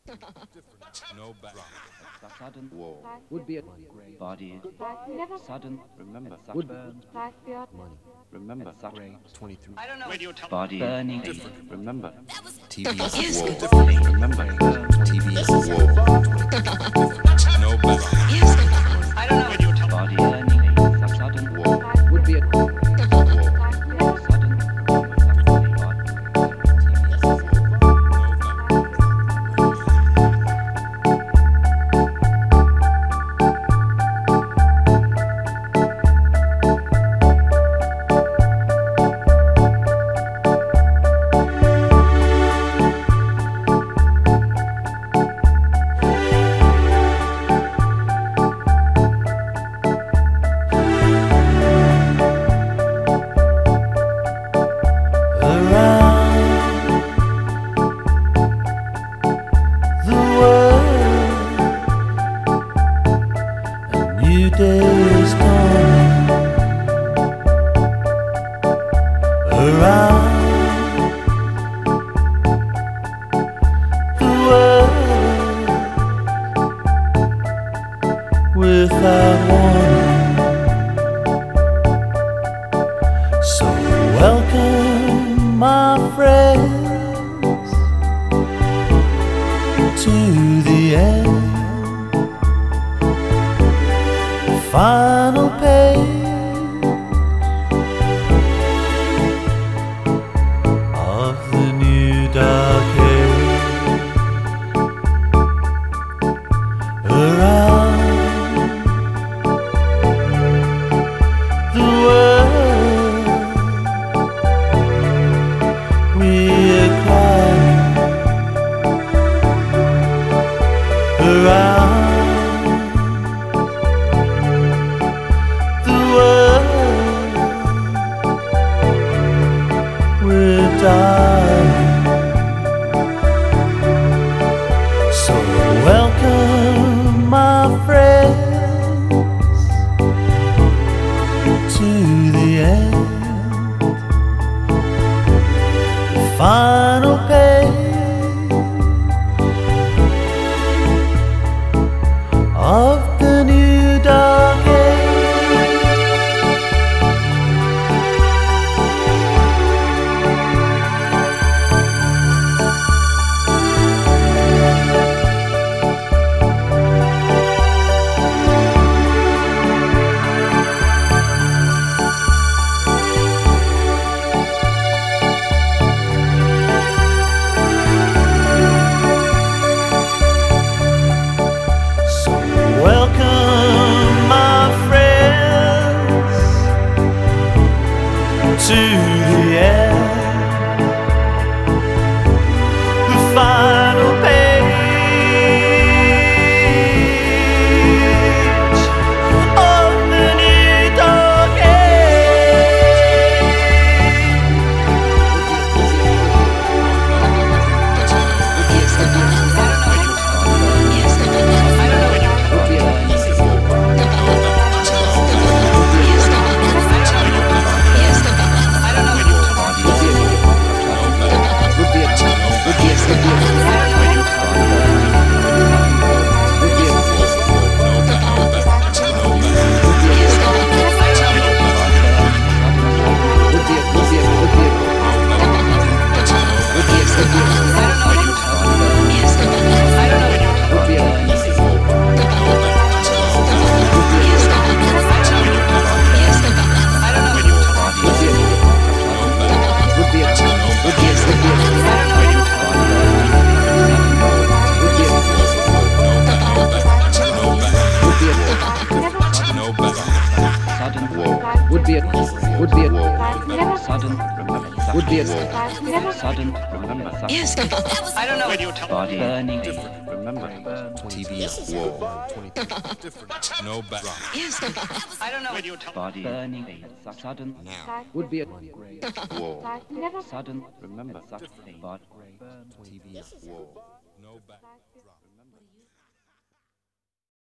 No back. Sudden Whoa. would be a body. Sudden Remember. would Money. Remember. Gray. 23. body burning. Remember. TVS. Whoa. Remember. TVS. Whoa. No back. Body burning. Sudden Whoa. would be a Whoa. sudden around the world. A new day is dawning. Around the world without warning. So welcome, my friends, to the end. The final page of the new dark age. Around the world we are crying. Around the world we're dying. So welcome, my friends, to the end. The final page of the new dark age. So welcome, my friends, to the end. The final page of the new dark age. No back. Sudden Whoa. would be a Whoa. sudden Remember. would be a Whoa. sudden Remember. body burning. Remember. TVS. Whoa. 23. No back. Body burning. Sudden Now. would be a Whoa. sudden Remember. body TVS. Whoa. No back.